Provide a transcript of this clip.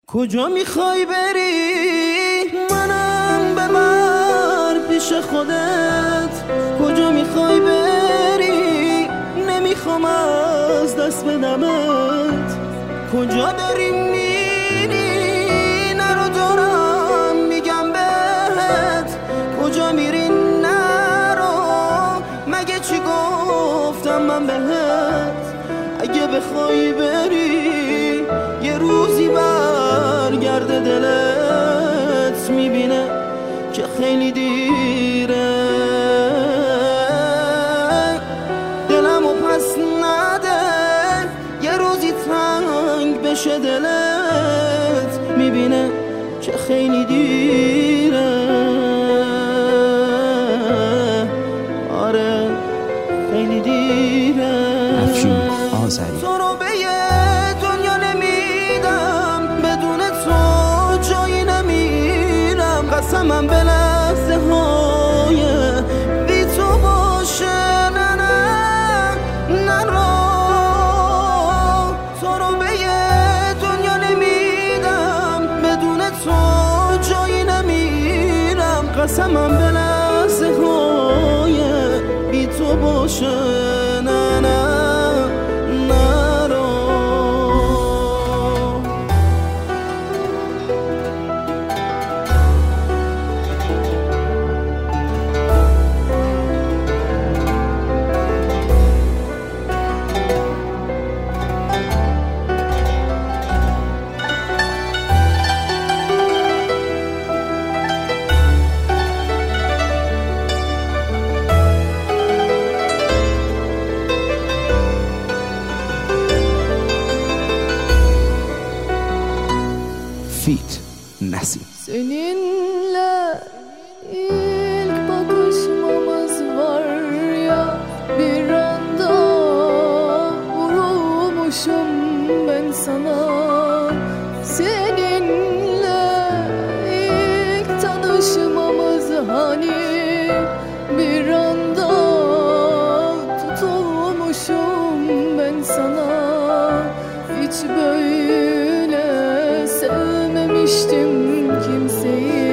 کجا میخوای بری منم ببر پیش خودت، کجا میخوای بری نمیخوام از دست بدمت، کجا داری میری نرو دارم میگم بهت، کجا میری نرو مگه چی گفتم من بهت، اگه بخوای بری یه روزی برگرده دلت میبینه که خیلی دیره، دلمو پس نده یه روزی تنگ بشه دلت میبینه که خیلی دیره، آره خیلی دیره. افشین آذری. تو رو به دنیا نمیدم، بدون تو جایی نمیرم، قسمم به لحظه های بی تو باشه، نه نه نرو. تو رو به دنیا نمیدم، بدون تو جایی نمیرم، قسمم به لحظه های بی تو باشه، نه نه. فیت نسیم. Seninle ilk bakışmamız var ya, bir anda vurulmuşum ben sana. Seninle ilk tanışmamız hani, bir anda tutulmuşum ben sana. Hiç böyle sevmemiştim kimseyi.